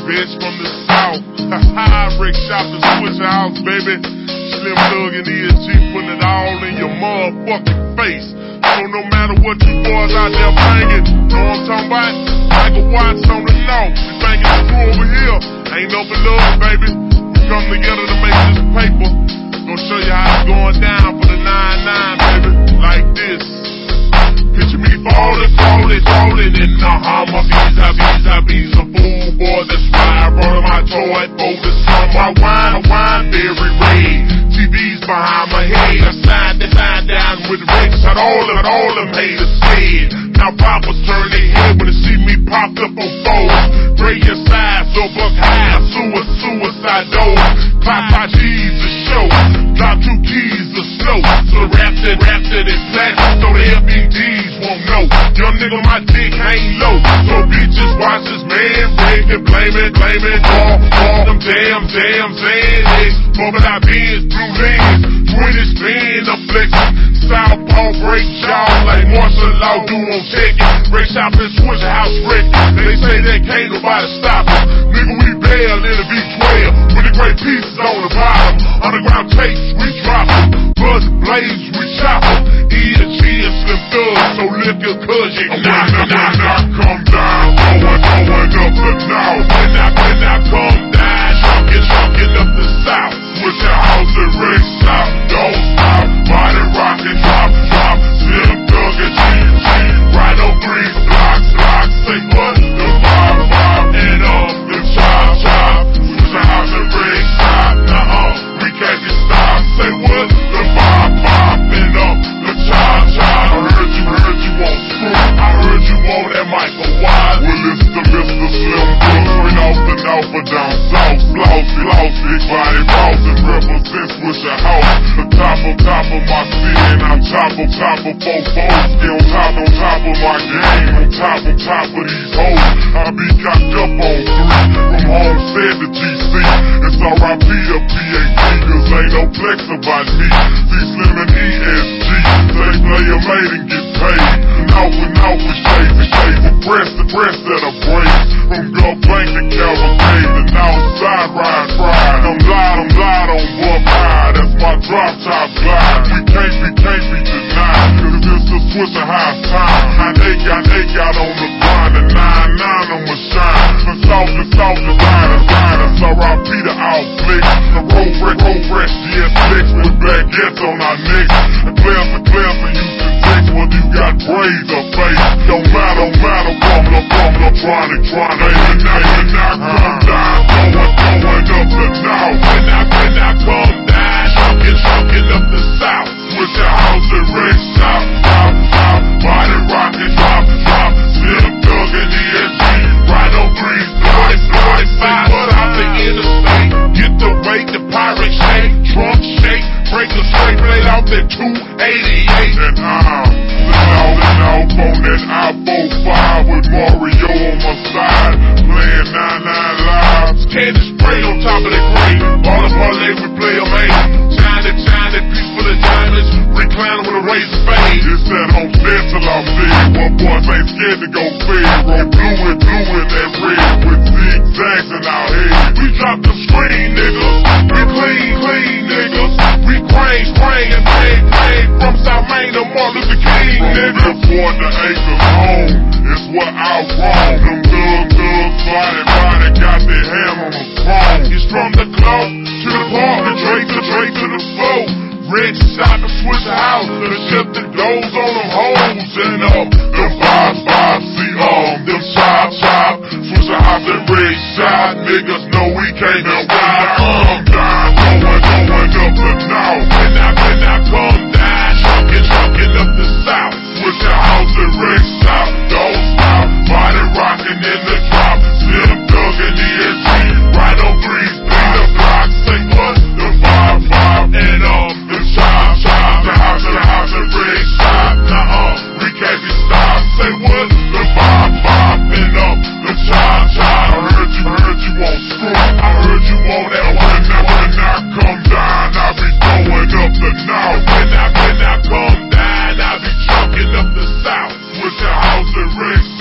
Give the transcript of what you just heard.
bitch from the south. Ha Rick Shop and Switch House, baby. Slim Thug and ESG putting it all in your motherfucking face. So no matter what you boys out there banging, know what I'm talking about? Michael Watts on the north. We banging the crew over here. Ain't no love, baby. We come together to make this paper. Gonna show you how it's going down for the 9-9, baby. Like this. Picture me falling in the Hummer. Vis-a-vis a fool boy. That's why I brought on my toy for the summer. Wine very red. TV's behind my head. I signed down with Ricks. Had all them haters scared. Now poppers turn their head when they see me popped up on foes. Gray inside, so buck high. Suicide doors. Clock G's a show. Drop 2 keys of snow. So wrapped it in plastic so the LBDs won't know. Young nigga, my dick hang low. So bitches watch this man Rick and blame it. All them damn Xanax. Bumping our Benz, blue lens. 20 spin, I'm flexing. Southpaw break jaw like martial law do on checking. Break Shop and Switch House wrecking. They say that can't nobody stop us. Nigga, we bail in the V12 with the great pieces on the bottom. Underground tapes, we drop them. Buzz blades, we chop them. ESG and Slim Thug, so lift your cuz you knock. Come down, going up the north. When I come down, shunking up the south. Switch your house and Rick Shop, don't stop. Body rockin', drop. Slim Thug and G, right on 3 blocks. Say what? The vibe, and the chop. Switch your house and Rick Shop, we can't be stopped. Say what? The vibe, and the chop. I heard you want screw. I heard you want that Michael Watts. Well, it's the Mr. Slim Thug, straight off the north or down south. Floss, big body boss, and represents with your house. The top of my city, and I'm top of 4 foes. Get on top of my game, on top of these hoes. I be cocked up on 3, from Homestead to GC. It's R.I.P. to PAT, cause ain't no flex about me. See Slim and ESG, say play your mate and get paid. And out with shades of press that are braids. From Gulf Bank to Cavalcade, and outside ride pride. I'm loud on Buck High, that's my drop top glide. We can't be denied, cause this the Switch of high time. And they got on the grind, and 9-9 I'ma shine. The soft designer, R.I.P. to all flicks. The road wreck, GS6 with baguettes on our necks. The players and Houston Texas, whether you got braids or face. Don't matter, trying to even I come down, going up the north. When I come down, shunking up the south. Switch your house and Rick Shop, body rockin', drop. Slim Thug and ESG, right on 3 blocks. Out the interstate, get the weight, the pirate shake, trunk shake, break the straight blade off that 288. And I'm on that I-45 with Mario on my side, playing 9-9 live. Candy spray on top of the green, all the parlay we play a man. Shine piece full of diamonds, reclining with a razor fade. It's that Homestead till I'm dead. One boys ain't scared to go fed. Roll blue and that red with zigzags in our head. We drop the screen, niggas. We clean, niggas. We crane and bang from South Main to Martin Luther King, niggas. From the acres home, it's what I roam. Them thugs, body, got their hand on the throne. It's from the club to the park, the Drake to the flow. Rick Shop and Switch House, the ship the doors on them hoes. And them vibes, see them chop. Switch House and Rick Shop, niggas know we can't be stopped. Come down, going up the north. When I come down, shunking up the south. Switch your house and Rick Shop, don't stop. Body rockin' in the drop. Slim Thug and ESG, right on 3 blocks. Say what? The vibe, and the chop. The house and Rick Shop, we can't be stopped. Say what? The vibe, and the chop. I heard you want screw. I heard you want that when I come down, I be going up the north. When I come down, I be trucking up the south. Switch your house and Rick